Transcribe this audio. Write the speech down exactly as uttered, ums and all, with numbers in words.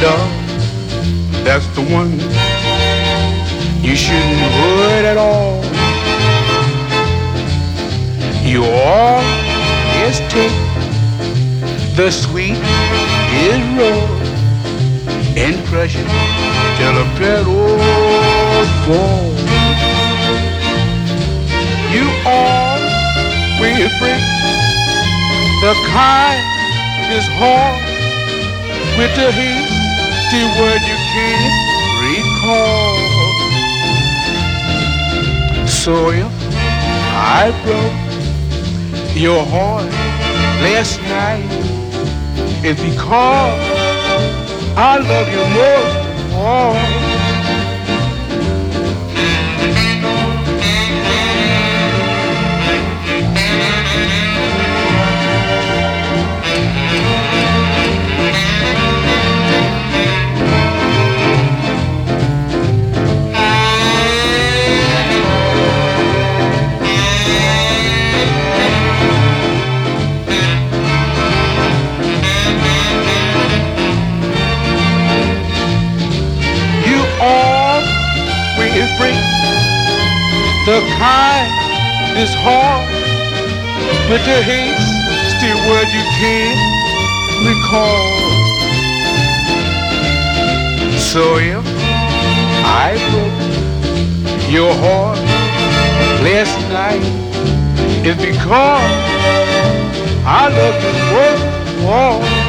love, that's the one you shouldn't hurt at all. You always take the sweet is raw and crush it till the petals fall. You always break the kindest heart with the hasty word you can't recall. So if I broke your heart last night, it's because I love you most of all. Break the kindest heart with the hasty word you can't recall. So if I broke your heart last night, it's because I love you most of all.